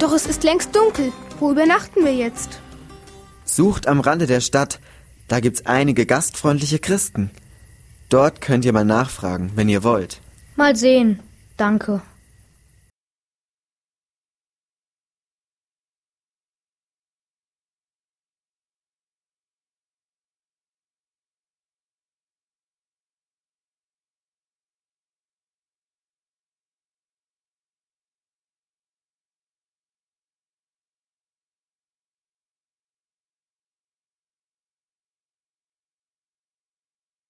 Doch es ist längst dunkel. Wo übernachten wir jetzt? Sucht am Rande der Stadt. Da gibt's einige gastfreundliche Christen. Dort könnt ihr mal nachfragen, wenn ihr wollt. Mal sehen. Danke.